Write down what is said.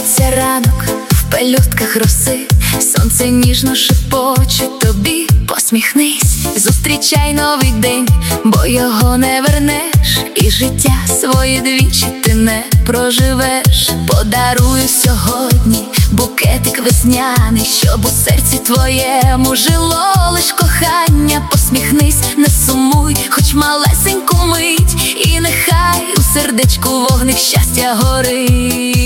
Ховається ранок в пелюстках роси, сонце ніжно шепоче тобі, посміхнись, зустрічай новий день, бо його не вернеш, і життя своє двічі ти не проживеш. Подарую сьогодні букетик весняний, щоб у серці твоєму жило лиш кохання. Посміхнись, не сумуй, хоч малесеньку мить, і нехай у сердечку вогник щастя горить.